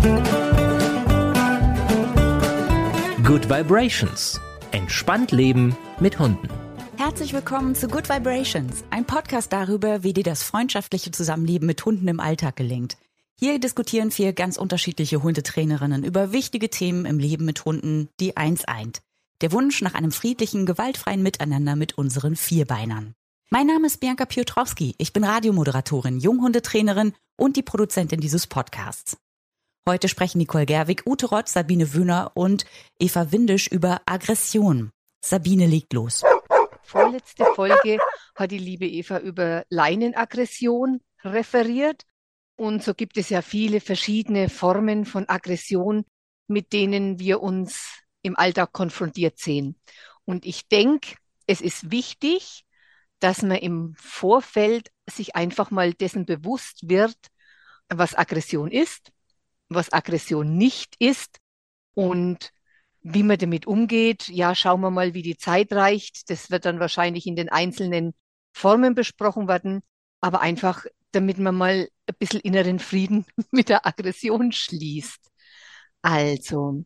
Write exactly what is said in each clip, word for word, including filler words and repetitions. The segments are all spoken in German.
Good Vibrations. Entspannt leben mit Hunden. Herzlich willkommen zu Good Vibrations, ein Podcast darüber, wie dir das freundschaftliche Zusammenleben mit Hunden im Alltag gelingt. Hier diskutieren vier ganz unterschiedliche Hundetrainerinnen über wichtige Themen im Leben mit Hunden, die eins eint: der Wunsch nach einem friedlichen, gewaltfreien Miteinander mit unseren Vierbeinern. Mein Name ist Bianca Piotrowski, ich bin Radiomoderatorin, Junghundetrainerin und die Produzentin dieses Podcasts. Heute sprechen Nicole Gerwig, Ute Rott, Sabine Wöhner und Eva Windisch über Aggression. Sabine, legt los. Vorletzte Folge hat die liebe Eva über Leinenaggression referiert. Und so gibt es ja viele verschiedene Formen von Aggression, mit denen wir uns im Alltag konfrontiert sehen. Und ich denke, es ist wichtig, dass man im Vorfeld sich einfach mal dessen bewusst wird, was Aggression ist, was Aggression nicht ist und wie man damit umgeht. Ja, schauen wir mal, wie die Zeit reicht. Das wird dann wahrscheinlich in den einzelnen Formen besprochen werden, aber einfach, damit man mal ein bisschen inneren Frieden mit der Aggression schließt. Also,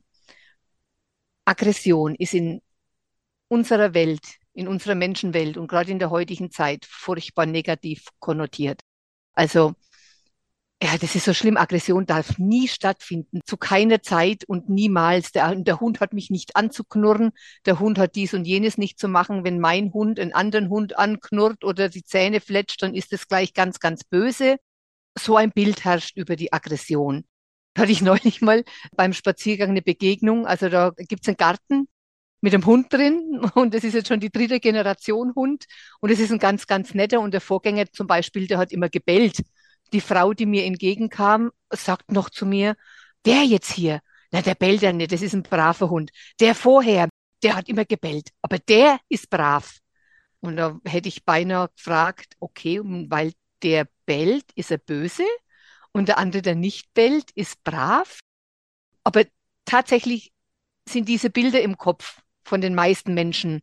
Aggression ist in unserer Welt, in unserer Menschenwelt und gerade in der heutigen Zeit furchtbar negativ konnotiert. Also, ja, das ist so schlimm. Aggression darf nie stattfinden, zu keiner Zeit und niemals. Der, der Hund hat mich nicht anzuknurren, der Hund hat dies und jenes nicht zu machen. Wenn mein Hund einen anderen Hund anknurrt oder die Zähne fletscht, dann ist das gleich ganz, ganz böse. So ein Bild herrscht über die Aggression. Da hatte ich neulich mal beim Spaziergang eine Begegnung. Also da gibt es einen Garten mit einem Hund drin und das ist jetzt schon die dritte Generation Hund und es ist ein ganz, ganz netter und der Vorgänger zum Beispiel, der hat immer gebellt. Die Frau, die mir entgegenkam, sagt noch zu mir: Der jetzt hier, na, der bellt ja nicht, das ist ein braver Hund. Der vorher, der hat immer gebellt, aber der ist brav. Und da hätte ich beinahe gefragt, okay, weil der bellt, ist er böse und der andere, der nicht bellt, ist brav. Aber tatsächlich sind diese Bilder im Kopf von den meisten Menschen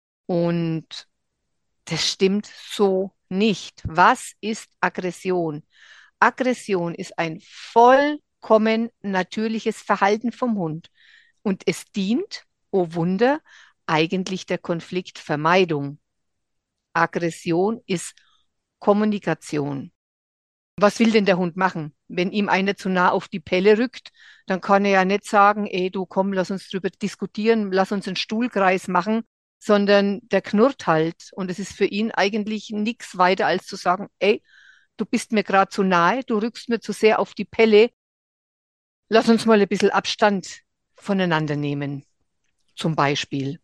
und das stimmt so nicht. Was ist Aggression? Aggression ist ein vollkommen natürliches Verhalten vom Hund und es dient, oh Wunder, eigentlich der Konfliktvermeidung. Aggression ist Kommunikation. Was will denn der Hund machen? Wenn ihm einer zu nah auf die Pelle rückt, dann kann er ja nicht sagen: Ey, du komm, lass uns drüber diskutieren, lass uns einen Stuhlkreis machen, sondern der knurrt halt. Und es ist für ihn eigentlich nichts weiter als zu sagen: Ey, du bist mir gerade zu nahe, du rückst mir zu sehr auf die Pelle, lass uns mal ein bisschen Abstand voneinander nehmen, zum Beispiel.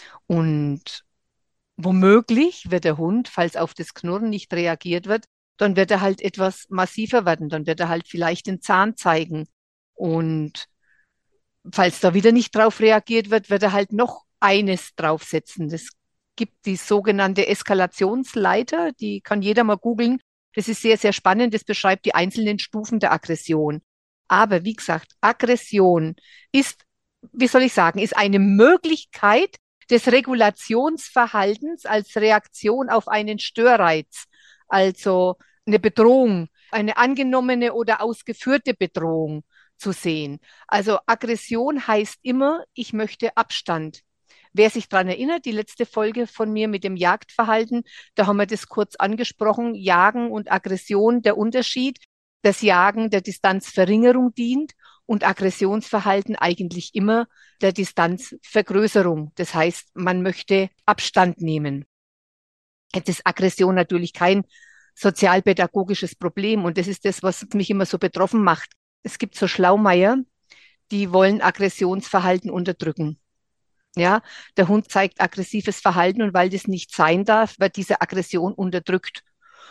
Und womöglich wird der Hund, falls auf das Knurren nicht reagiert wird, dann wird er halt etwas massiver werden, dann wird er halt vielleicht den Zahn zeigen. Und falls da wieder nicht drauf reagiert wird, wird er halt noch eines draufsetzen. Das gibt die sogenannte Eskalationsleiter, die kann jeder mal googeln. Das ist sehr, sehr spannend, das beschreibt die einzelnen Stufen der Aggression. Aber wie gesagt, Aggression ist, wie soll ich sagen, ist eine Möglichkeit des Regulationsverhaltens als Reaktion auf einen Störreiz, also eine Bedrohung, eine angenommene oder ausgeführte Bedrohung zu sehen. Also Aggression heißt immer, ich möchte Abstand. Wer sich daran erinnert, die letzte Folge von mir mit dem Jagdverhalten, da haben wir das kurz angesprochen, Jagen und Aggression, der Unterschied. Das Jagen der Distanzverringerung dient und Aggressionsverhalten eigentlich immer der Distanzvergrößerung. Das heißt, man möchte Abstand nehmen. Jetzt ist Aggression natürlich kein sozialpädagogisches Problem und das ist das, was mich immer so betroffen macht. Es gibt so Schlaumeier, die wollen Aggressionsverhalten unterdrücken. Ja, der Hund zeigt aggressives Verhalten und weil das nicht sein darf, wird diese Aggression unterdrückt.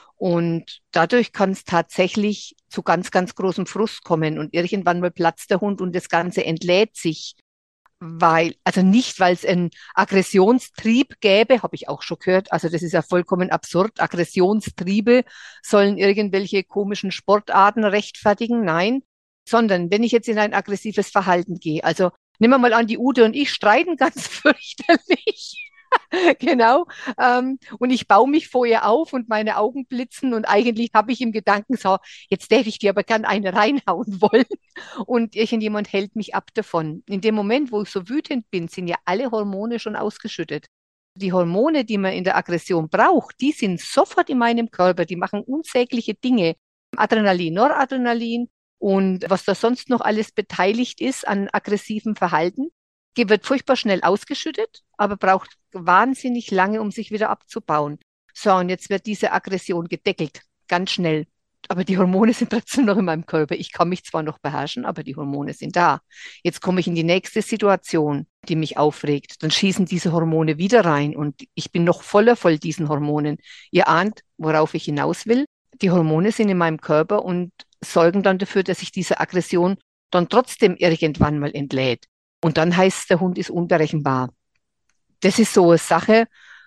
Und dadurch kann es tatsächlich zu ganz, ganz großem Frust kommen und irgendwann mal platzt der Hund und das Ganze entlädt sich. Weil, also nicht, weil es einen Aggressionstrieb gäbe, habe ich auch schon gehört, also das ist ja vollkommen absurd. Aggressionstriebe sollen irgendwelche komischen Sportarten rechtfertigen, nein, sondern wenn ich jetzt in ein aggressives Verhalten gehe, also nehmen wir mal an, die Ute und ich streiten ganz fürchterlich Genau. Ähm, und ich baue mich vor ihr auf und meine Augen blitzen und eigentlich habe ich im Gedanken so, jetzt darf ich dir aber gern eine reinhauen wollen und irgendjemand hält mich ab davon. In dem Moment, wo ich so wütend bin, sind ja alle Hormone schon ausgeschüttet. Die Hormone, die man in der Aggression braucht, die sind sofort in meinem Körper, die machen unsägliche Dinge. Adrenalin, Noradrenalin und was da sonst noch alles beteiligt ist an aggressivem Verhalten. Die wird furchtbar schnell ausgeschüttet, aber braucht wahnsinnig lange, um sich wieder abzubauen. So, und jetzt wird diese Aggression gedeckelt, ganz schnell. Aber die Hormone sind trotzdem noch in meinem Körper. Ich kann mich zwar noch beherrschen, aber die Hormone sind da. Jetzt komme ich in die nächste Situation, die mich aufregt. Dann schießen diese Hormone wieder rein und ich bin noch voller voll diesen Hormonen. Ihr ahnt, worauf ich hinaus will. Die Hormone sind in meinem Körper und sorgen dann dafür, dass sich diese Aggression dann trotzdem irgendwann mal entlädt. Und dann heißt es, der Hund ist unberechenbar. Das ist so eine Sache,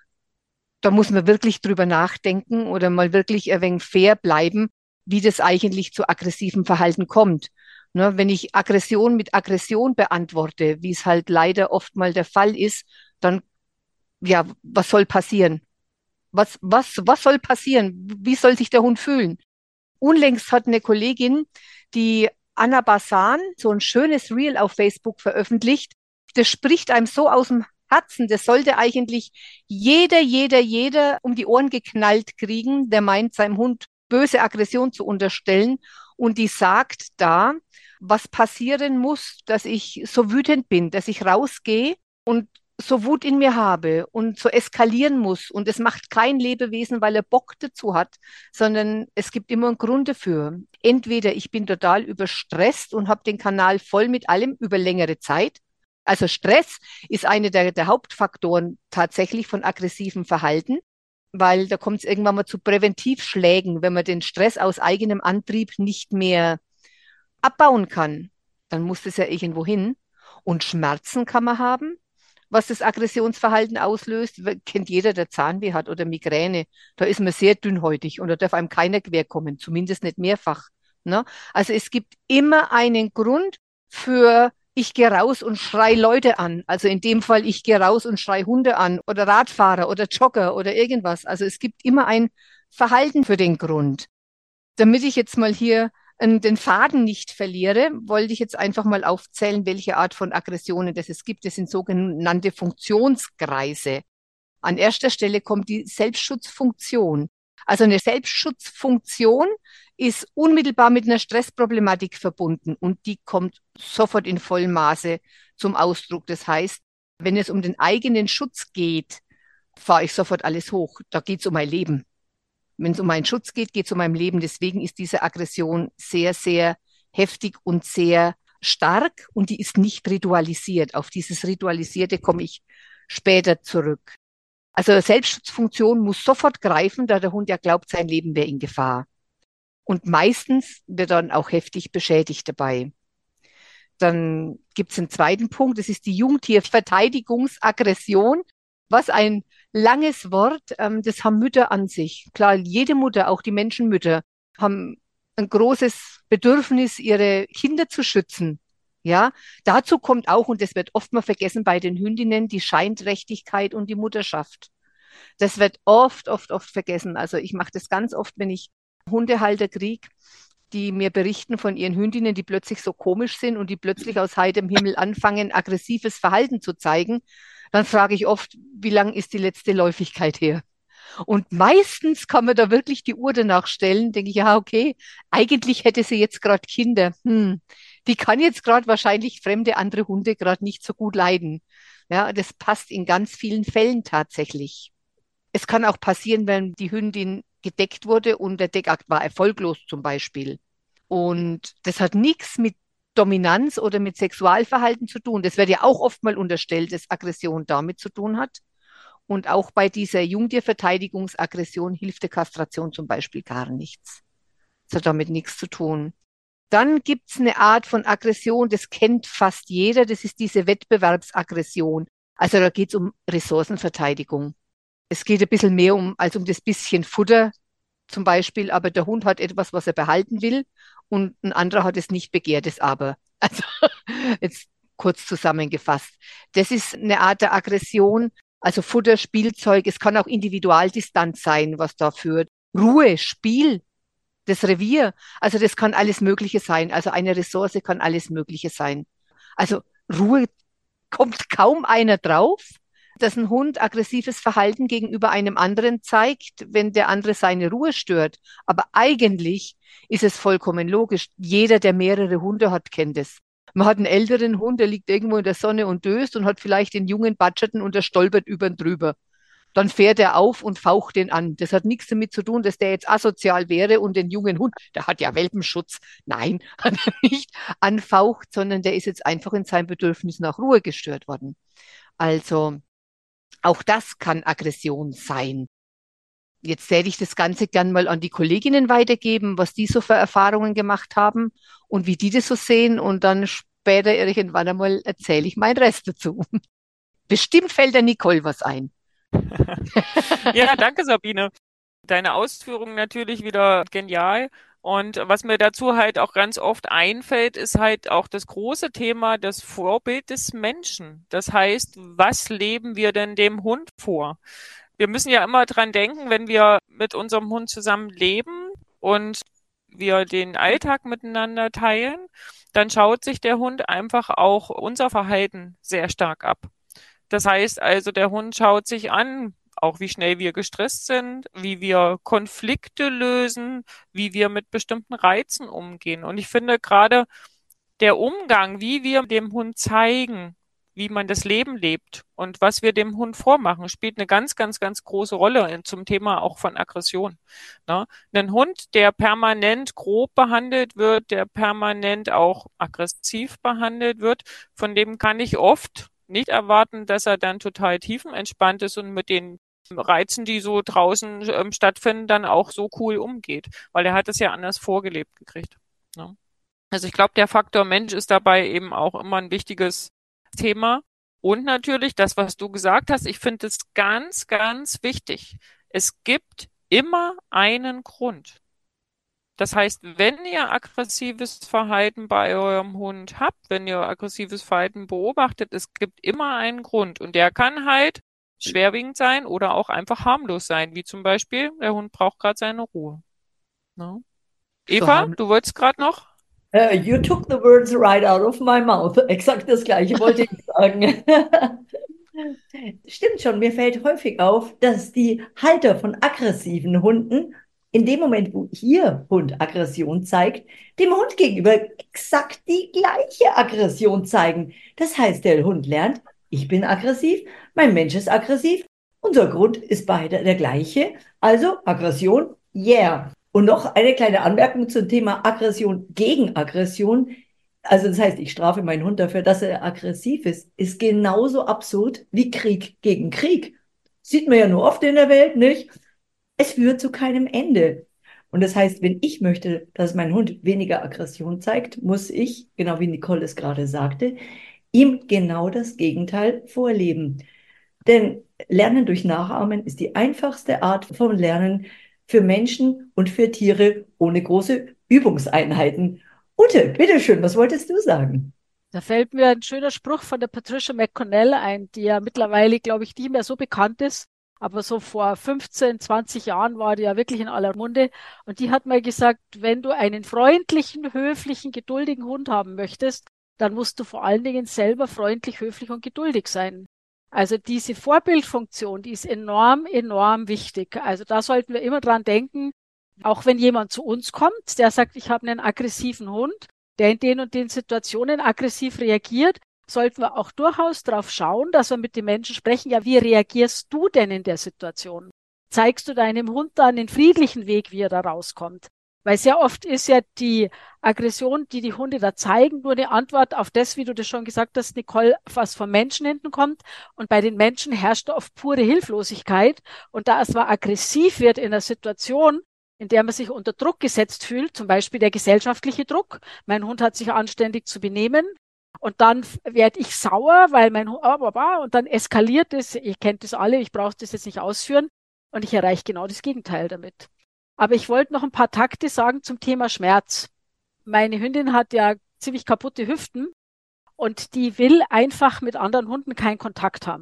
da muss man wirklich drüber nachdenken oder mal wirklich ein wenig fair bleiben, wie das eigentlich zu aggressivem Verhalten kommt. Ne, wenn ich Aggression mit Aggression beantworte, wie es halt leider oft mal der Fall ist, dann, ja, was soll passieren? Was, was, was soll passieren? Wie soll sich der Hund fühlen? Unlängst hat eine Kollegin, die Anna Basan, so ein schönes Reel auf Facebook veröffentlicht. Das spricht einem so aus dem Herzen. Das sollte eigentlich jeder, jeder, jeder um die Ohren geknallt kriegen, der meint, seinem Hund böse Aggression zu unterstellen. Und die sagt da, was passieren muss, dass ich so wütend bin, dass ich rausgehe und so Wut in mir habe und so eskalieren muss. Und es macht kein Lebewesen, weil er Bock dazu hat, sondern es gibt immer einen Grund dafür. Entweder ich bin total überstresst und habe den Kanal voll mit allem über längere Zeit. Also Stress ist einer der, der Hauptfaktoren tatsächlich von aggressivem Verhalten, weil da kommt es irgendwann mal zu Präventivschlägen, wenn man den Stress aus eigenem Antrieb nicht mehr abbauen kann. Dann muss das ja irgendwo hin. Und Schmerzen kann man haben, was das Aggressionsverhalten auslöst, kennt jeder, der Zahnweh hat oder Migräne. Da ist man sehr dünnhäutig und da darf einem keiner querkommen, zumindest nicht mehrfach. Ne? Also es gibt immer einen Grund für, ich gehe raus und schrei Leute an. Also in dem Fall, ich gehe raus und schrei Hunde an oder Radfahrer oder Jogger oder irgendwas. Also es gibt immer ein Verhalten für den Grund. Damit ich jetzt mal hier den Faden nicht verliere, wollte ich jetzt einfach mal aufzählen, welche Art von Aggressionen das es gibt. Das sind sogenannte Funktionskreise. An erster Stelle kommt die Selbstschutzfunktion. Also eine Selbstschutzfunktion ist unmittelbar mit einer Stressproblematik verbunden und die kommt sofort in vollem Maße zum Ausdruck. Das heißt, wenn es um den eigenen Schutz geht, fahre ich sofort alles hoch. Da geht es um mein Leben. Wenn es um meinen Schutz geht, geht es um mein Leben. Deswegen ist diese Aggression sehr, sehr heftig und sehr stark und die ist nicht ritualisiert. Auf dieses Ritualisierte komme ich später zurück. Also Selbstschutzfunktion muss sofort greifen, da der Hund ja glaubt, sein Leben wäre in Gefahr. Und meistens wird er dann auch heftig beschädigt dabei. Dann gibt es einen zweiten Punkt, das ist die Jungtierverteidigungsaggression, was ein langes Wort, ähm, das haben Mütter an sich. Klar, jede Mutter, auch die Menschenmütter, haben ein großes Bedürfnis, ihre Kinder zu schützen. Ja, dazu kommt auch, und das wird oft mal vergessen bei den Hündinnen, die Scheinträchtigkeit und die Mutterschaft. Das wird oft, oft, oft vergessen. Also ich mache das ganz oft, wenn ich Hundehalter kriege, die mir berichten von ihren Hündinnen, die plötzlich so komisch sind und die plötzlich aus heiterem Himmel anfangen, aggressives Verhalten zu zeigen. Dann frage ich oft, wie lang ist die letzte Läufigkeit her? Und meistens kann man da wirklich die Uhr danach stellen, denke ich, ja, okay, eigentlich hätte sie jetzt gerade Kinder. Hm, die kann jetzt gerade wahrscheinlich fremde andere Hunde gerade nicht so gut leiden. Ja, das passt in ganz vielen Fällen tatsächlich. Es kann auch passieren, wenn die Hündin gedeckt wurde und der Deckakt war erfolglos zum Beispiel. Und das hat nichts mit Dominanz oder mit Sexualverhalten zu tun. Das wird ja auch oft mal unterstellt, dass Aggression damit zu tun hat. Und auch bei dieser Jungtierverteidigungsaggression hilft der Kastration zum Beispiel gar nichts. Das hat damit nichts zu tun. Dann gibt es eine Art von Aggression, das kennt fast jeder, das ist diese Wettbewerbsaggression. Also da geht es um Ressourcenverteidigung. Es geht ein bisschen mehr um, als um das bisschen Futter zum Beispiel, aber der Hund hat etwas, was er behalten will und ein anderer hat es nicht begehrtes aber. Also jetzt kurz zusammengefasst. Das ist eine Art der Aggression, Also Futter, Spielzeug, es kann auch Individualdistanz sein, was da führt. Ruhe, Spiel, das Revier. Also das kann alles Mögliche sein. Also eine Ressource kann alles Mögliche sein. Also Ruhe kommt kaum einer drauf, dass ein Hund aggressives Verhalten gegenüber einem anderen zeigt, wenn der andere seine Ruhe stört. Aber eigentlich ist es vollkommen logisch. Jeder, der mehrere Hunde hat, kennt es. Man hat einen älteren Hund, der liegt irgendwo in der Sonne und döst und hat vielleicht den jungen Batscherten und der stolpert über und drüber. Dann fährt er auf und faucht den an. Das hat nichts damit zu tun, dass der jetzt asozial wäre und den jungen Hund, der hat ja Welpenschutz, nein, hat er nicht, anfaucht, sondern der ist jetzt einfach in seinem Bedürfnis nach Ruhe gestört worden. Also auch das kann Aggression sein. Jetzt werde ich das Ganze gern mal an die Kolleginnen weitergeben, was die so für Erfahrungen gemacht haben und wie die das so sehen. Und dann später irgendwann einmal erzähle ich meinen Rest dazu. Bestimmt fällt der Nicole was ein. Ja, danke, Sabine. Deine Ausführungen natürlich wieder genial. Und was mir dazu halt auch ganz oft einfällt, ist halt auch das große Thema, das Vorbild des Menschen. Das heißt, was leben wir denn dem Hund vor? Wir müssen ja immer dran denken, wenn wir mit unserem Hund zusammen leben und wir den Alltag miteinander teilen, dann schaut sich der Hund einfach auch unser Verhalten sehr stark ab. Das heißt also, der Hund schaut sich an, auch wie schnell wir gestresst sind, wie wir Konflikte lösen, wie wir mit bestimmten Reizen umgehen. Und ich finde gerade der Umgang, wie wir dem Hund zeigen, wie man das Leben lebt und was wir dem Hund vormachen, spielt eine ganz, ganz, ganz große Rolle zum Thema auch von Aggression. Ne? Ein Hund, der permanent grob behandelt wird, der permanent auch aggressiv behandelt wird, von dem kann ich oft nicht erwarten, dass er dann total tiefenentspannt ist und mit den Reizen, die so draußen ähm, stattfinden, dann auch so cool umgeht, weil er hat es ja anders vorgelebt gekriegt. Ne? Also ich glaube, der Faktor Mensch ist dabei eben auch immer ein wichtiges Thema. Und natürlich das, was du gesagt hast, ich finde es ganz, ganz wichtig. Es gibt immer einen Grund. Das heißt, wenn ihr aggressives Verhalten bei eurem Hund habt, wenn ihr aggressives Verhalten beobachtet, es gibt immer einen Grund. Und der kann halt schwerwiegend sein oder auch einfach harmlos sein, wie zum Beispiel, der Hund braucht gerade seine Ruhe. Ne? Eva, So du wolltest gerade noch? Uh, you took the words right out of my mouth. Exakt das Gleiche wollte ich sagen. Stimmt schon, mir fällt häufig auf, dass die Halter von aggressiven Hunden in dem Moment, wo ihr Hund Aggression zeigt, dem Hund gegenüber exakt die gleiche Aggression zeigen. Das heißt, der Hund lernt, ich bin aggressiv, mein Mensch ist aggressiv, unser Grund ist beide der gleiche, also Aggression, yeah. Und noch eine kleine Anmerkung zum Thema Aggression gegen Aggression. Also das heißt, ich strafe meinen Hund dafür, dass er aggressiv ist, ist genauso absurd wie Krieg gegen Krieg. Sieht man ja nur oft in der Welt, nicht? Es führt zu keinem Ende. Und das heißt, wenn ich möchte, dass mein Hund weniger Aggression zeigt, muss ich, genau wie Nicole es gerade sagte, ihm genau das Gegenteil vorleben. Denn Lernen durch Nachahmen ist die einfachste Art von Lernen für Menschen und für Tiere ohne große Übungseinheiten. Ute, bitteschön, was wolltest du sagen? Da fällt mir ein schöner Spruch von der Patricia McConnell ein, die ja mittlerweile, glaube ich, nicht mehr so bekannt ist, aber so vor fünfzehn, zwanzig Jahren war die ja wirklich in aller Munde. Und die hat mal gesagt, wenn du einen freundlichen, höflichen, geduldigen Hund haben möchtest, dann musst du vor allen Dingen selber freundlich, höflich und geduldig sein. Also diese Vorbildfunktion, die ist enorm, enorm wichtig. Also da sollten wir immer dran denken, auch wenn jemand zu uns kommt, der sagt, ich habe einen aggressiven Hund, der in den und den Situationen aggressiv reagiert, sollten wir auch durchaus darauf schauen, dass wir mit den Menschen sprechen, ja, wie reagierst du denn in der Situation? Zeigst du deinem Hund dann den friedlichen Weg, wie er da rauskommt? Weil sehr oft ist ja die Aggression, die die Hunde da zeigen, nur eine Antwort auf das, wie du das schon gesagt hast, Nicole, was vom Menschen hinten kommt. Und bei den Menschen herrscht oft pure Hilflosigkeit. Und da es zwar aggressiv wird in einer Situation, in der man sich unter Druck gesetzt fühlt, zum Beispiel der gesellschaftliche Druck, mein Hund hat sich anständig zu benehmen, und dann werde ich sauer, weil mein Hund, und dann eskaliert es, ihr kennt das alle, ich brauche das jetzt nicht ausführen, und ich erreiche genau das Gegenteil damit. Aber ich wollte noch ein paar Takte sagen zum Thema Schmerz. Meine Hündin hat ja ziemlich kaputte Hüften und die will einfach mit anderen Hunden keinen Kontakt haben.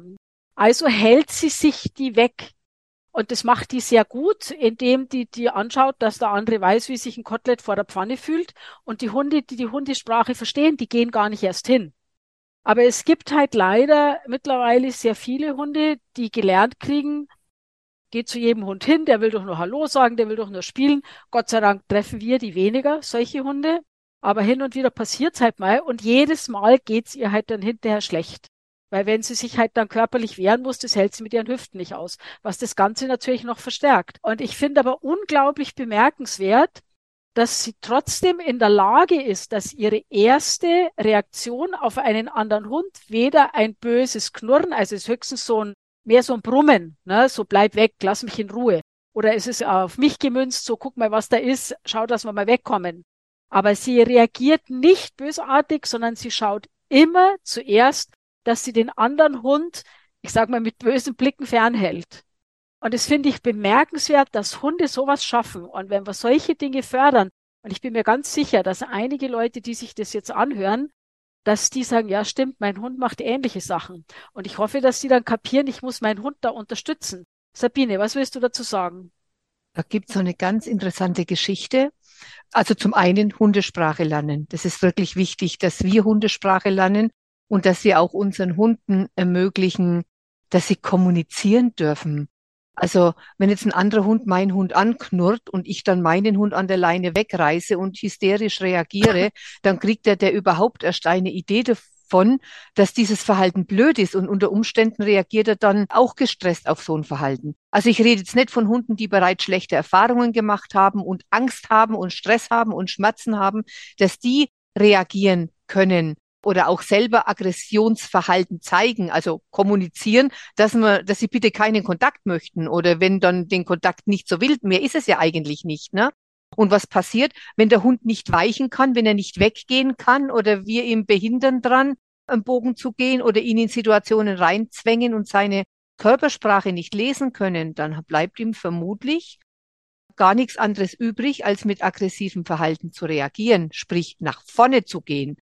Also hält sie sich die weg. Und das macht die sehr gut, indem die die anschaut, dass der andere weiß, wie sich ein Kotelett vor der Pfanne fühlt. Und die Hunde, die die Hundesprache verstehen, die gehen gar nicht erst hin. Aber es gibt halt leider mittlerweile sehr viele Hunde, die gelernt kriegen, geht zu jedem Hund hin, der will doch nur Hallo sagen, der will doch nur spielen. Gott sei Dank treffen wir die weniger, solche Hunde. Aber hin und wieder passiert's halt mal und jedes Mal geht's ihr halt dann hinterher schlecht. Weil wenn sie sich halt dann körperlich wehren muss, das hält sie mit ihren Hüften nicht aus, was das Ganze natürlich noch verstärkt. Und ich finde aber unglaublich bemerkenswert, dass sie trotzdem in der Lage ist, dass ihre erste Reaktion auf einen anderen Hund weder ein böses Knurren, also es ist höchstens so ein, mehr so ein Brummen, ne, so bleib weg, lass mich in Ruhe. Oder es ist auf mich gemünzt, so guck mal, was da ist, schau, dass wir mal wegkommen. Aber sie reagiert nicht bösartig, sondern sie schaut immer zuerst, dass sie den anderen Hund, ich sag mal, mit bösen Blicken fernhält. Und das finde ich bemerkenswert, dass Hunde sowas schaffen. Und wenn wir solche Dinge fördern, und ich bin mir ganz sicher, dass einige Leute, die sich das jetzt anhören, dass die sagen, ja stimmt, mein Hund macht ähnliche Sachen. Und ich hoffe, dass die dann kapieren, ich muss meinen Hund da unterstützen. Sabine, was willst du dazu sagen? Da gibt es so eine ganz interessante Geschichte. Also zum einen Hundesprache lernen. Das ist wirklich wichtig, dass wir Hundesprache lernen und dass wir auch unseren Hunden ermöglichen, dass sie kommunizieren dürfen. Also wenn jetzt ein anderer Hund meinen Hund anknurrt und ich dann meinen Hund an der Leine wegreiße und hysterisch reagiere, dann kriegt er der überhaupt erst eine Idee davon, dass dieses Verhalten blöd ist und unter Umständen reagiert er dann auch gestresst auf so ein Verhalten. Also ich rede jetzt nicht von Hunden, die bereits schlechte Erfahrungen gemacht haben und Angst haben und Stress haben und Schmerzen haben, dass die reagieren können oder auch selber Aggressionsverhalten zeigen, also kommunizieren, dass man, dass sie bitte keinen Kontakt möchten oder wenn dann den Kontakt nicht so will, mehr ist es ja eigentlich nicht, ne? Und was passiert, wenn der Hund nicht weichen kann, wenn er nicht weggehen kann oder wir ihm behindern dran, am Bogen zu gehen oder ihn in Situationen reinzwängen und seine Körpersprache nicht lesen können, dann bleibt ihm vermutlich gar nichts anderes übrig, als mit aggressivem Verhalten zu reagieren, sprich nach vorne zu gehen.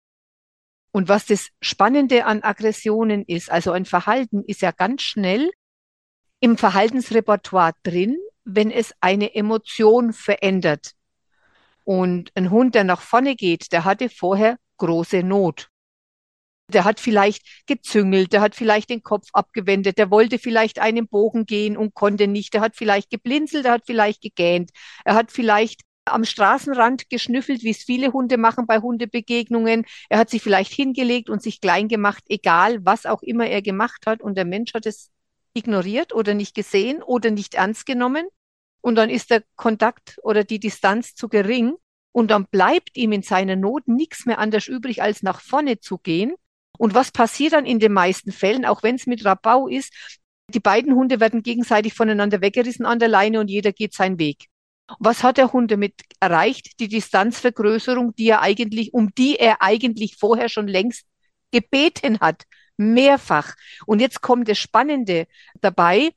Und was das Spannende an Aggressionen ist, also ein Verhalten ist ja ganz schnell im Verhaltensrepertoire drin, wenn es eine Emotion verändert. Und ein Hund, der nach vorne geht, der hatte vorher große Not. Der hat vielleicht gezüngelt, der hat vielleicht den Kopf abgewendet, der wollte vielleicht einen Bogen gehen und konnte nicht, der hat vielleicht geblinzelt, der hat vielleicht gegähnt, er hat vielleicht am Straßenrand geschnüffelt, wie es viele Hunde machen bei Hundebegegnungen. Er hat sich vielleicht hingelegt und sich klein gemacht, egal was auch immer er gemacht hat. Und der Mensch hat es ignoriert oder nicht gesehen oder nicht ernst genommen. Und dann ist der Kontakt oder die Distanz zu gering. Und dann bleibt ihm in seiner Not nichts mehr anders übrig, als nach vorne zu gehen. Und was passiert dann in den meisten Fällen, auch wenn es mit Rabau ist? Die beiden Hunde werden gegenseitig voneinander weggerissen an der Leine und jeder geht seinen Weg. Was hat der Hund damit erreicht? Die Distanzvergrößerung, die er eigentlich, um die er eigentlich vorher schon längst gebeten hat. Mehrfach. Und jetzt kommt das Spannende dabei.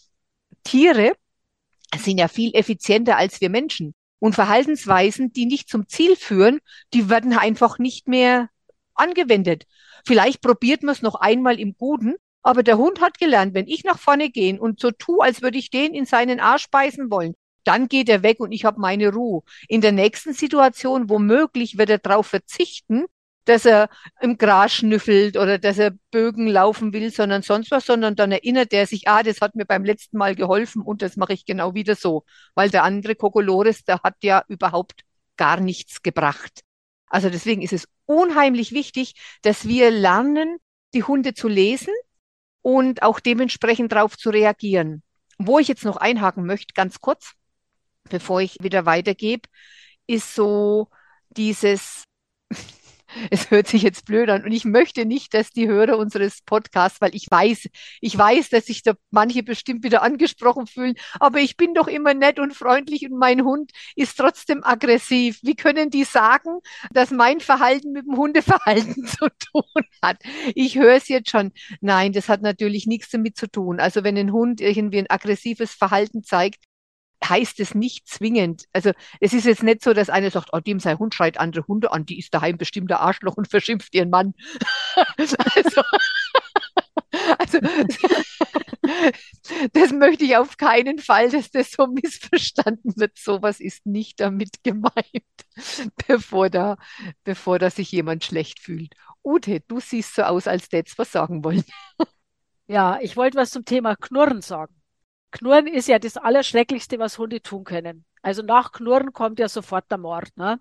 Tiere sind ja viel effizienter als wir Menschen. Und Verhaltensweisen, die nicht zum Ziel führen, die werden einfach nicht mehr angewendet. Vielleicht probiert man es noch einmal im Guten, aber der Hund hat gelernt, wenn ich nach vorne gehe und so tue, als würde ich den in seinen Arsch beißen wollen, dann geht er weg und ich habe meine Ruhe. In der nächsten Situation, womöglich, wird er darauf verzichten, dass er im Gras schnüffelt oder dass er Bögen laufen will, sondern sonst was, sondern dann erinnert er sich, ah, das hat mir beim letzten Mal geholfen und das mache ich genau wieder so. Weil der andere Kokolores, der hat ja überhaupt gar nichts gebracht. Also deswegen ist es unheimlich wichtig, dass wir lernen, die Hunde zu lesen und auch dementsprechend darauf zu reagieren. Wo ich jetzt noch einhaken möchte, ganz kurz, bevor ich wieder weitergebe, ist so dieses, es hört sich jetzt blöd an und ich möchte nicht, dass die Hörer unseres Podcasts, weil ich weiß, ich weiß, dass sich da manche bestimmt wieder angesprochen fühlen, aber ich bin doch immer nett und freundlich und mein Hund ist trotzdem aggressiv. Wie können die sagen, dass mein Verhalten mit dem Hundeverhalten zu tun hat? Ich höre es jetzt schon. Nein, das hat natürlich nichts damit zu tun. Also wenn ein Hund irgendwie ein aggressives Verhalten zeigt, heißt es nicht zwingend. Also es ist jetzt nicht so, dass einer sagt, oh, dem sein Hund schreit andere Hunde an, die ist daheim bestimmt der Arschloch und verschimpft ihren Mann. also, also Das möchte ich auf keinen Fall, dass das so missverstanden wird. Sowas ist nicht damit gemeint, bevor da, bevor da sich jemand schlecht fühlt. Ute, du siehst so aus, als hättest du was sagen wollen. Ja, ich wollte was zum Thema Knurren sagen. Knurren ist ja das Allerschrecklichste, was Hunde tun können. Also nach Knurren kommt ja sofort der Mord, ne?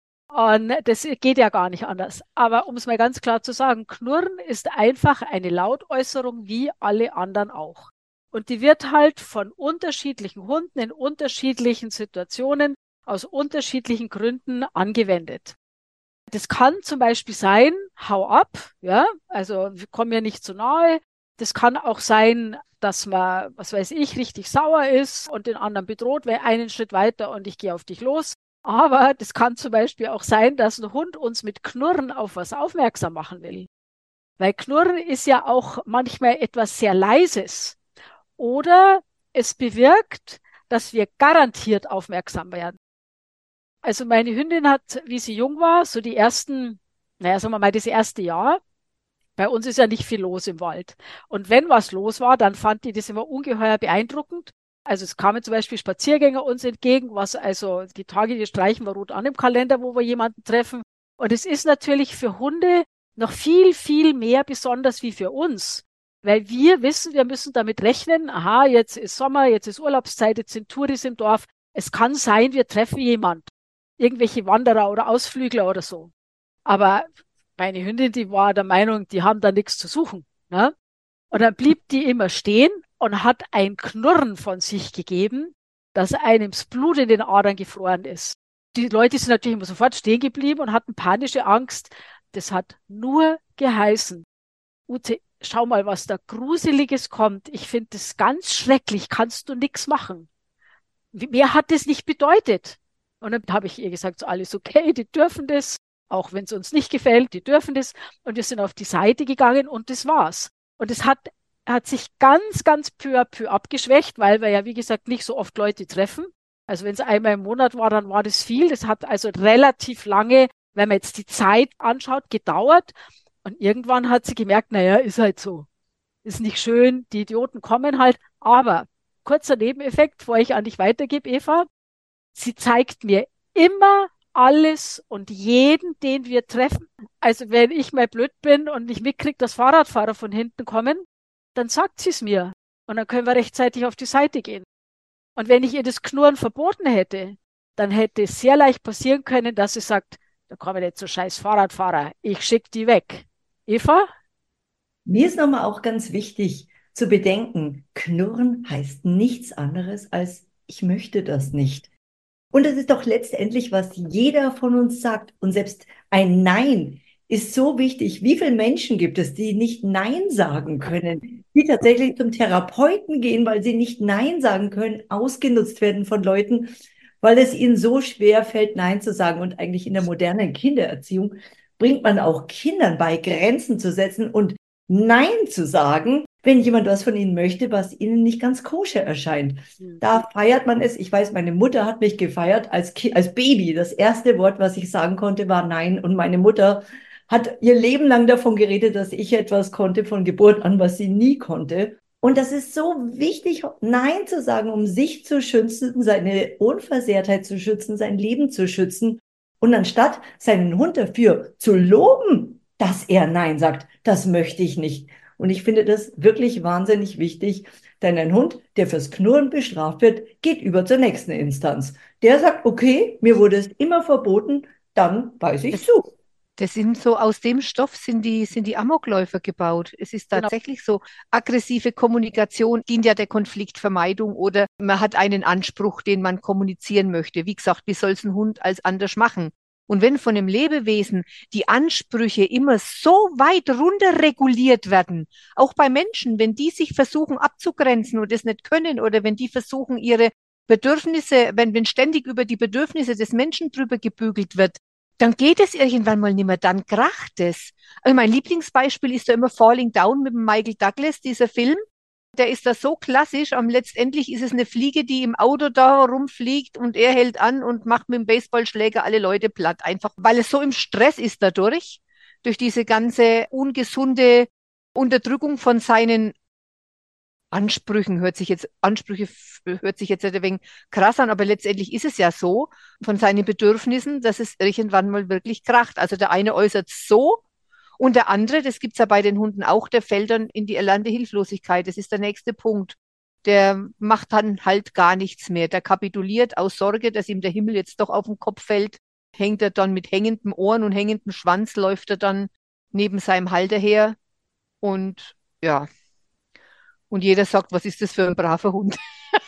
Und das geht ja gar nicht anders. Aber um es mal ganz klar zu sagen, Knurren ist einfach eine Lautäußerung wie alle anderen auch. Und die wird halt von unterschiedlichen Hunden in unterschiedlichen Situationen aus unterschiedlichen Gründen angewendet. Das kann zum Beispiel sein, hau ab, ja, also komm mir nicht zu nahe. Das kann auch sein, dass man, was weiß ich, richtig sauer ist und den anderen bedroht, weil einen Schritt weiter und ich gehe auf dich los. Aber das kann zum Beispiel auch sein, dass ein Hund uns mit Knurren auf was aufmerksam machen will. Weil Knurren ist ja auch manchmal etwas sehr Leises. Oder es bewirkt, dass wir garantiert aufmerksam werden. Also meine Hündin hat, wie sie jung war, so die ersten, naja, sagen wir mal, das erste Jahr, bei uns ist ja nicht viel los im Wald. Und wenn was los war, dann fand die das immer ungeheuer beeindruckend. Also es kamen zum Beispiel Spaziergänger uns entgegen, was also die Tage, die streichen wir rot an im Kalender, wo wir jemanden treffen. Und es ist natürlich für Hunde noch viel, viel mehr besonders wie für uns. Weil wir wissen, wir müssen damit rechnen, aha, jetzt ist Sommer, jetzt ist Urlaubszeit, jetzt sind Touris im Dorf. Es kann sein, wir treffen jemand, irgendwelche Wanderer oder Ausflügler oder so. Aber meine Hündin, die war der Meinung, die haben da nichts zu suchen, ne? Und dann blieb die immer stehen und hat ein Knurren von sich gegeben, dass einem das Blut in den Adern gefroren ist. Die Leute sind natürlich immer sofort stehen geblieben und hatten panische Angst. Das hat nur geheißen, Ute, schau mal, was da Gruseliges kommt. Ich finde das ganz schrecklich, kannst du nichts machen. Mehr hat das nicht bedeutet. Und dann habe ich ihr gesagt, so alles okay, die dürfen das, auch wenn es uns nicht gefällt, die dürfen das. Und wir sind auf die Seite gegangen und das war's. Und es hat, hat sich ganz, ganz peu à peu abgeschwächt, weil wir ja, wie gesagt, nicht so oft Leute treffen. Also wenn es einmal im Monat war, dann war das viel. Das hat also relativ lange, wenn man jetzt die Zeit anschaut, gedauert. Und irgendwann hat sie gemerkt, naja, ist halt so. Ist nicht schön, die Idioten kommen halt. Aber kurzer Nebeneffekt, bevor ich an dich weitergebe, Eva. Sie zeigt mir immer alles und jeden, den wir treffen. Also wenn ich mal blöd bin und nicht mitkriege, dass Fahrradfahrer von hinten kommen, dann sagt sie es mir. Und dann können wir rechtzeitig auf die Seite gehen. Und wenn ich ihr das Knurren verboten hätte, dann hätte es sehr leicht passieren können, dass sie sagt, da kommen jetzt so scheiß Fahrradfahrer, ich schicke die weg. Eva? Mir ist nochmal auch ganz wichtig zu bedenken, Knurren heißt nichts anderes als, ich möchte das nicht. Und das ist doch letztendlich, was jeder von uns sagt. Und selbst ein Nein ist so wichtig. Wie viele Menschen gibt es, die nicht Nein sagen können, die tatsächlich zum Therapeuten gehen, weil sie nicht Nein sagen können, ausgenutzt werden von Leuten, weil es ihnen so schwer fällt, Nein zu sagen. Und eigentlich in der modernen Kindererziehung bringt man auch Kindern bei, Grenzen zu setzen und Nein zu sagen, wenn jemand was von ihnen möchte, was ihnen nicht ganz koscher erscheint. Da feiert man es. Ich weiß, meine Mutter hat mich gefeiert als, Ki- als Baby. Das erste Wort, was ich sagen konnte, war Nein. Und meine Mutter hat ihr Leben lang davon geredet, dass ich etwas konnte von Geburt an, was sie nie konnte. Und das ist so wichtig, Nein zu sagen, um sich zu schützen, seine Unversehrtheit zu schützen, sein Leben zu schützen. Und anstatt seinen Hund dafür zu loben, dass er Nein sagt, das möchte ich nicht. Und ich finde das wirklich wahnsinnig wichtig, denn ein Hund, der fürs Knurren bestraft wird, geht über zur nächsten Instanz. Der sagt, okay, mir wurde es immer verboten, dann weiß ich Das, zu. das sind so, aus dem Stoff sind die, sind die Amokläufer gebaut. Es ist Genau. tatsächlich so, aggressive Kommunikation dient ja der Konfliktvermeidung oder man hat einen Anspruch, den man kommunizieren möchte. Wie gesagt, wie soll es ein Hund als anders machen? Und wenn von einem Lebewesen die Ansprüche immer so weit runter reguliert werden, auch bei Menschen, wenn die sich versuchen abzugrenzen und das nicht können oder wenn die versuchen, ihre Bedürfnisse, wenn, wenn ständig über die Bedürfnisse des Menschen drüber gebügelt wird, dann geht es irgendwann mal nicht mehr, dann kracht es. Also mein Lieblingsbeispiel ist da immer Falling Down mit dem Michael Douglas, dieser Film. Der ist da so klassisch, aber letztendlich ist es eine Fliege, die im Auto da rumfliegt und er hält an und macht mit dem Baseballschläger alle Leute platt. Einfach, weil es so im Stress ist dadurch, durch diese ganze ungesunde Unterdrückung von seinen Ansprüchen hört sich jetzt, Ansprüche f- hört sich jetzt ein wenig krass an, aber letztendlich ist es ja so, von seinen Bedürfnissen, dass es irgendwann mal wirklich kracht. Also der eine äußert so und der andere, das gibt es ja bei den Hunden auch, der fällt dann in die erlernte Hilflosigkeit. Das ist der nächste Punkt. Der macht dann halt gar nichts mehr. Der kapituliert aus Sorge, dass ihm der Himmel jetzt doch auf den Kopf fällt, hängt er dann mit hängenden Ohren und hängendem Schwanz, läuft er dann neben seinem Halter her und ja. Und jeder sagt, was ist das für ein braver Hund?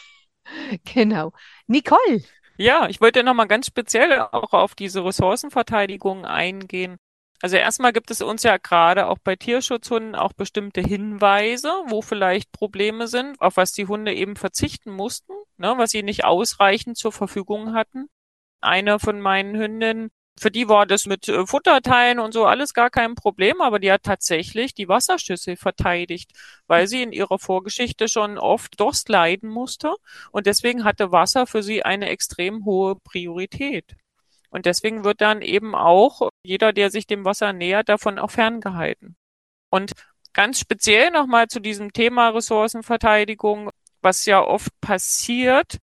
Genau. Nicole. Ja, ich wollte nochmal ganz speziell auch auf diese Ressourcenverteidigung eingehen. Also erstmal gibt es uns ja gerade auch bei Tierschutzhunden auch bestimmte Hinweise, wo vielleicht Probleme sind, auf was die Hunde eben verzichten mussten, ne, was sie nicht ausreichend zur Verfügung hatten. Eine von meinen Hündinnen, für die war das mit äh, Futterteilen und so alles gar kein Problem, aber die hat tatsächlich die Wasserschüssel verteidigt, weil sie in ihrer Vorgeschichte schon oft Durst leiden musste und deswegen hatte Wasser für sie eine extrem hohe Priorität. Und deswegen wird dann eben auch jeder, der sich dem Wasser nähert, davon auch ferngehalten. Und ganz speziell nochmal zu diesem Thema Ressourcenverteidigung, was ja oft passiert,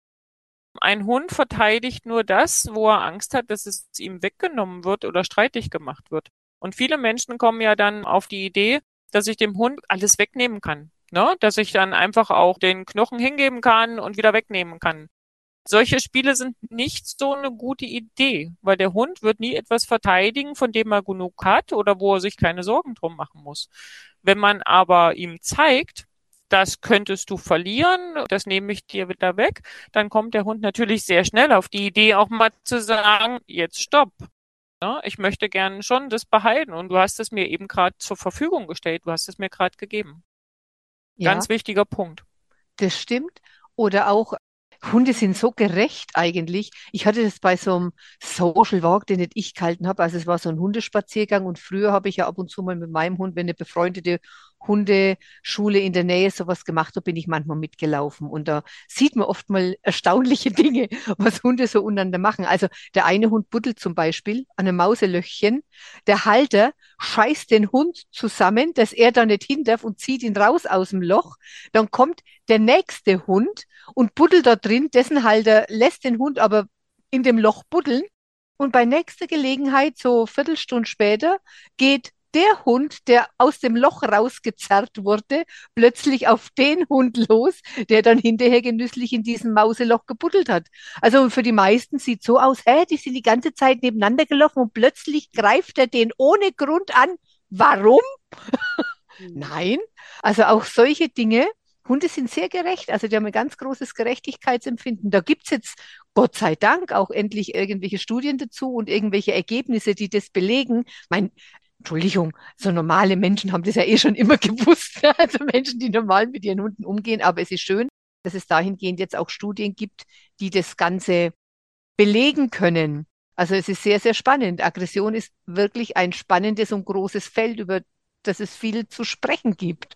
ein Hund verteidigt nur das, wo er Angst hat, dass es ihm weggenommen wird oder streitig gemacht wird. Und viele Menschen kommen ja dann auf die Idee, dass ich dem Hund alles wegnehmen kann, ne? Dass ich dann einfach auch den Knochen hingeben kann und wieder wegnehmen kann. Solche Spiele sind nicht so eine gute Idee, weil der Hund wird nie etwas verteidigen, von dem er genug hat oder wo er sich keine Sorgen drum machen muss. Wenn man aber ihm zeigt, das könntest du verlieren, das nehme ich dir wieder weg, dann kommt der Hund natürlich sehr schnell auf die Idee, auch mal zu sagen, jetzt stopp. Ne? Ich möchte gerne schon das behalten und du hast es mir eben gerade zur Verfügung gestellt, du hast es mir gerade gegeben. Ja, Ganz wichtiger Punkt. das stimmt. Oder auch, Hunde sind so gerecht eigentlich. Ich hatte das bei so einem Social Walk, den nicht ich gehalten habe. Also es war so ein Hundespaziergang und früher habe ich ja ab und zu mal mit meinem Hund, wenn eine befreundete Hundeschule in der Nähe sowas gemacht hat, bin ich manchmal mitgelaufen. Und da sieht man oft mal erstaunliche Dinge, was Hunde so untereinander machen. Also der eine Hund buddelt zum Beispiel an einem Mauselöchchen. Der Halter scheißt den Hund zusammen, dass er da nicht hin darf und zieht ihn raus aus dem Loch. Dann kommt der nächste Hund und buddelt da drin, dessen Halter lässt den Hund aber in dem Loch buddeln und bei nächster Gelegenheit, so Viertelstunde später, geht der Hund, der aus dem Loch rausgezerrt wurde, plötzlich auf den Hund los, der dann hinterher genüsslich in diesem Mauseloch gebuddelt hat. Also für die meisten sieht so aus, hä, die sind die ganze Zeit nebeneinander gelaufen und plötzlich greift er den ohne Grund an. Warum? Nein, also auch solche Dinge. Hunde sind sehr gerecht, also die haben ein ganz großes Gerechtigkeitsempfinden. Da gibt's jetzt, Gott sei Dank, auch endlich irgendwelche Studien dazu und irgendwelche Ergebnisse, die das belegen. Mein, Entschuldigung, so normale Menschen haben das ja eh schon immer gewusst, also Menschen, die normal mit ihren Hunden umgehen. Aber es ist schön, dass es dahingehend jetzt auch Studien gibt, die das Ganze belegen können. Also es ist sehr, sehr spannend. Aggression ist wirklich ein spannendes und großes Feld, über das es viel zu sprechen gibt.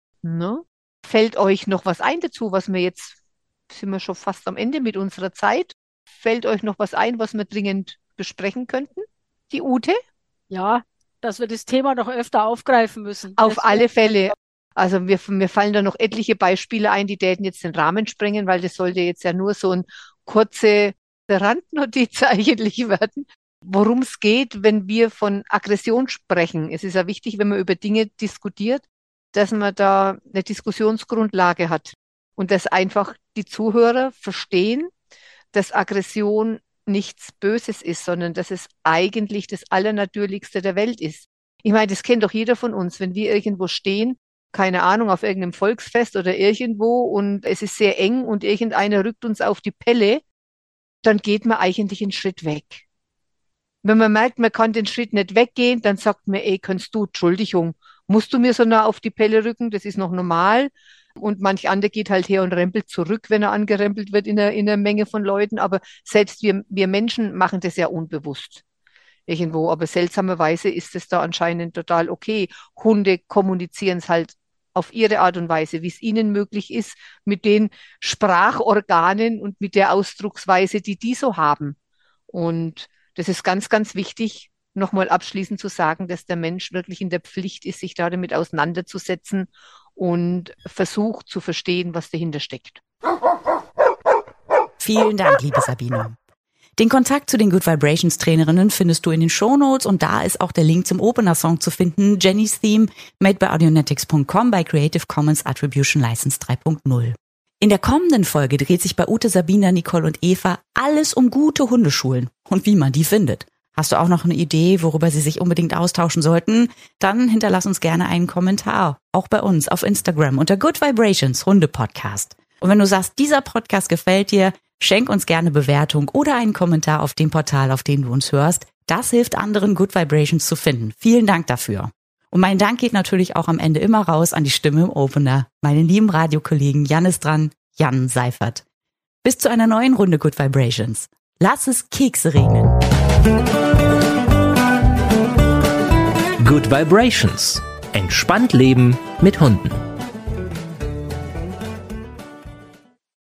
Ne? Fällt euch noch was ein dazu, was wir jetzt, sind wir schon fast am Ende mit unserer Zeit, fällt euch noch was ein, was wir dringend besprechen könnten? Die Ute? Ja, dass wir das Thema noch öfter aufgreifen müssen. Auf Das alle Fälle. Also mir, mir fallen da noch etliche Beispiele ein, die täten jetzt den Rahmen sprengen, weil das sollte jetzt ja nur so ein kurze Randnotiz eigentlich werden, worum es geht, wenn wir von Aggression sprechen. Es ist ja wichtig, wenn man über Dinge diskutiert, dass man da eine Diskussionsgrundlage hat und dass einfach die Zuhörer verstehen, dass Aggression nichts Böses ist, sondern dass es eigentlich das Allernatürlichste der Welt ist. Ich meine, das kennt doch jeder von uns, wenn wir irgendwo stehen, keine Ahnung, auf irgendeinem Volksfest oder irgendwo und es ist sehr eng und irgendeiner rückt uns auf die Pelle, dann geht man eigentlich einen Schritt weg. Wenn man merkt, man kann den Schritt nicht weggehen, dann sagt man, ey, kannst du, Entschuldigung, musst du mir so nah auf die Pelle rücken? Das ist noch normal. Und manch anderer geht halt her und rempelt zurück, wenn er angerempelt wird in einer, in einer Menge von Leuten. Aber selbst wir, wir Menschen machen das ja unbewusst irgendwo. Aber seltsamerweise ist es da anscheinend total okay. Hunde kommunizieren es halt auf ihre Art und Weise, wie es ihnen möglich ist, mit den Sprachorganen und mit der Ausdrucksweise, die die so haben. Und das ist ganz, ganz wichtig, nochmal abschließend zu sagen, dass der Mensch wirklich in der Pflicht ist, sich da damit auseinanderzusetzen und versucht zu verstehen, was dahinter steckt. Vielen Dank, liebe Sabine. Den Kontakt zu den Good Vibrations Trainerinnen findest du in den Shownotes und da ist auch der Link zum Opener-Song zu finden, Jenny's Theme, made by audionetics punkt com bei Creative Commons Attribution License drei punkt null. In der kommenden Folge dreht sich bei Ute, Sabina, Nicole und Eva alles um gute Hundeschulen und wie man die findet. Hast du auch noch eine Idee, worüber sie sich unbedingt austauschen sollten? Dann hinterlass uns gerne einen Kommentar, auch bei uns auf Instagram unter Good Vibrations Hunde Podcast. Und wenn du sagst, dieser Podcast gefällt dir, schenk uns gerne Bewertung oder einen Kommentar auf dem Portal, auf dem du uns hörst. Das hilft anderen, Good Vibrations zu finden. Vielen Dank dafür. Und mein Dank geht natürlich auch am Ende immer raus an die Stimme im Opener. Meine lieben Radiokollegen Jan ist dran, Jan Seifert. Bis zu einer neuen Runde Good Vibrations. Lass es Kekse regnen. Good Vibrations. Entspannt leben mit Hunden.